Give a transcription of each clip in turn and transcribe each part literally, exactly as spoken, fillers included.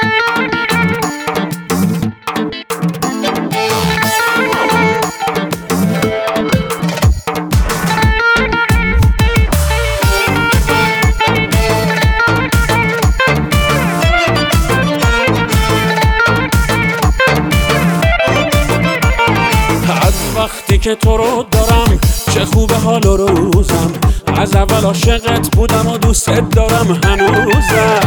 وقتی که تو رو دارم چه خوبه حال و روزم، از اول عاشقت بودم و دوستت دارم هنوزم.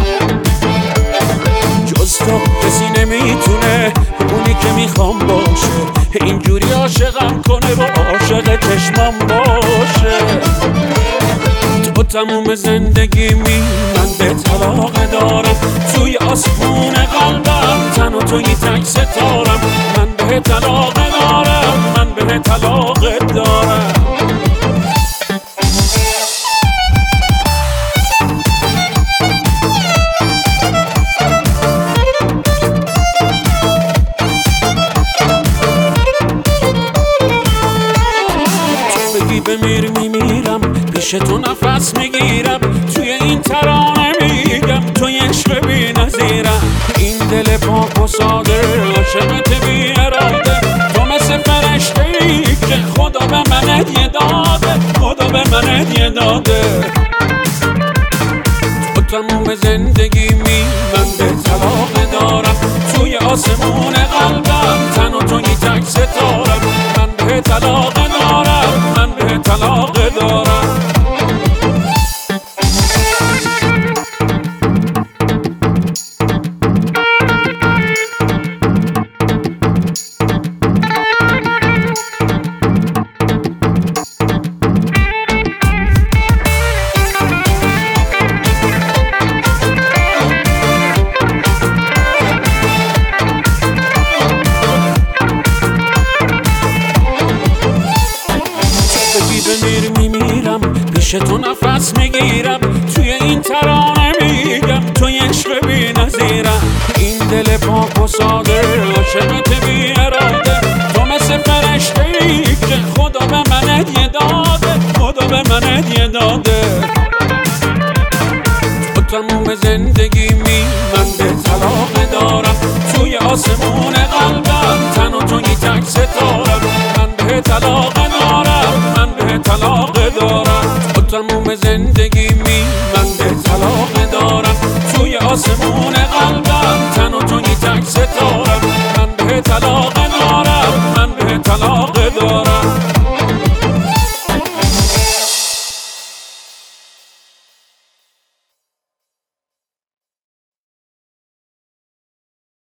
جز تو کسی نمیتونه اونی که میخوام باشه، اینجوری عاشقم کنه و عاشق چشمام باشه. تو تموم زندگی می من به طلاق دارم، توی آسمون قلبم تن و توی تک ستارم. من به طلاق دارم، من به طلاق دارم. تو بگی بمیر میمیرم، پیش تو نفس میگیرم، توی این ترانه میگم تو یه عشق بی نظیرم. این دل پاک و ساده عاشقت بی اراده، تو مثل فرشته ای که خدا به من هدیه داده، خدا به من هدیه داده. تو تموم زندگی می من به طلاق دارم، توی آسمون قلبم تن و توی تک ستارم. من به طلاق دارم، من به طلاق دارم. بمیر میمیرم، پیش تو نفس میگیرم، توی این ترانه میگم تو یه عشق بی نظیرم. این دل پاک و ساده عاشقت بی اراده، تو مثل فرشته ای که خدا به من هدیه داده، خدا به من هدیه داده. تو تموم زندگی می من به طلاق دارم، توی آسمون قلبم تن و توی تک ستارم. من به طلاق دارم، من به طلاق دارم. تو تموم زندگی می من به طلاق دارم، توی آسمون قلبم تن و توی تک ستارم.